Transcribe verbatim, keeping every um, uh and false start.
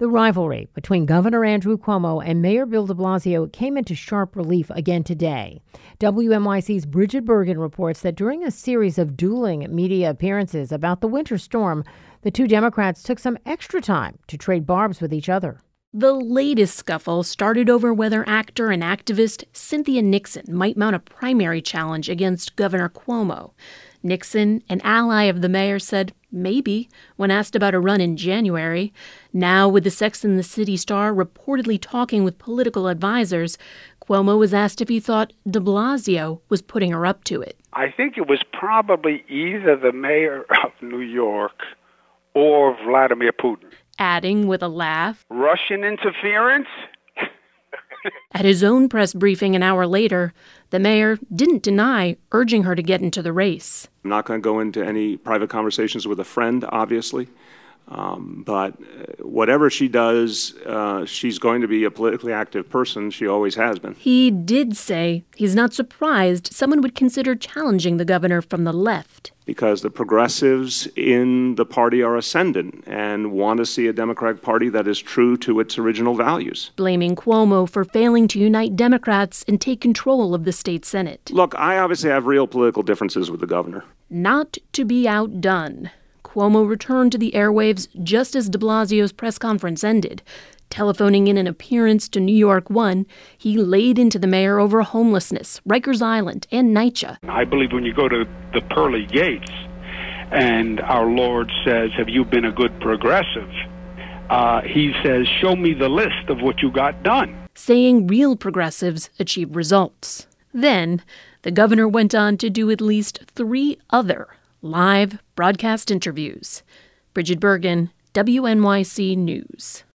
The rivalry between Governor Andrew Cuomo and Mayor Bill de Blasio came into sharp relief again today. W N Y C's Bridget Bergen reports that during a series of dueling media appearances about the winter storm, the two Democrats took some extra time to trade barbs with each other. The latest scuffle started over whether actor and activist Cynthia Nixon might mount a primary challenge against Governor Cuomo. Nixon, an ally of the mayor, said maybe when asked about a run in January. Now, with the Sex and the City star reportedly talking with political advisors, Cuomo was asked if he thought de Blasio was putting her up to it. I think it was probably either the mayor of New York or Vladimir Putin. Adding with a laugh, Russian interference? At his own press briefing an hour later, the mayor didn't deny urging her to get into the race. I'm not going to go into any private conversations with a friend, obviously. Um, but whatever she does, uh, she's going to be a politically active person. She always has been. He did say he's not surprised someone would consider challenging the governor from the left. Because the progressives in the party are ascendant and want to see a Democratic Party that is true to its original values. Blaming Cuomo for failing to unite Democrats and take control of the state Senate. Look, I obviously have real political differences with the governor. Not to be outdone, Cuomo returned to the airwaves just as de Blasio's press conference ended. Telephoning in an appearance to New York One, he laid into the mayor over homelessness, Rikers Island, and NYCHA. I believe when you go to the pearly gates and our Lord says, have you been a good progressive? Uh, he says, show me the list of what you got done. Saying real progressives achieve results. Then, the governor went on to do at least three other live broadcast interviews. Bridget Bergen, W N Y C News.